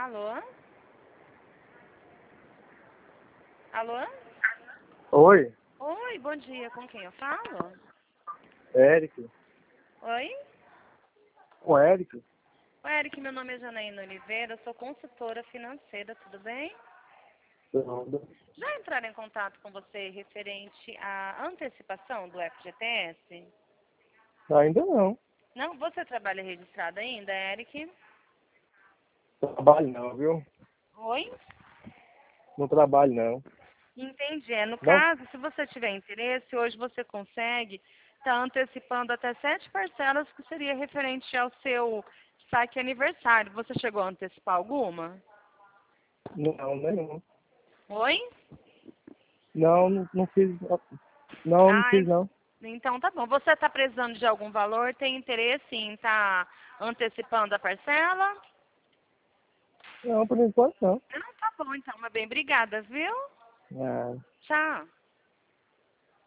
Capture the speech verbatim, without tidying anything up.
Alô? Alô? Oi, Oi, bom dia. Com quem eu falo? Eric. Oi? O Eric? Oi, Eric, meu nome é Janaína Oliveira, eu sou consultora financeira, tudo bem? Tudo. Já entraram em contato com você referente à antecipação do F G T S? Ainda não. Não? Você trabalha registrado ainda, Eric? Trabalho não, viu? Oi? Não trabalho não. Entendi. É, no Não? caso, se você tiver interesse, hoje você consegue estar antecipando até sete parcelas, que seria referente ao seu saque aniversário. Você chegou a antecipar alguma? Não, nenhum. Oi? Não, não, não fiz. Não, não Ah, fiz não. então tá bom. Você está precisando de algum valor? Tem interesse em estar antecipando a parcela? Não, por enquanto não. Não, tá bom então, mas bem, obrigada, viu? Ah. Tchau.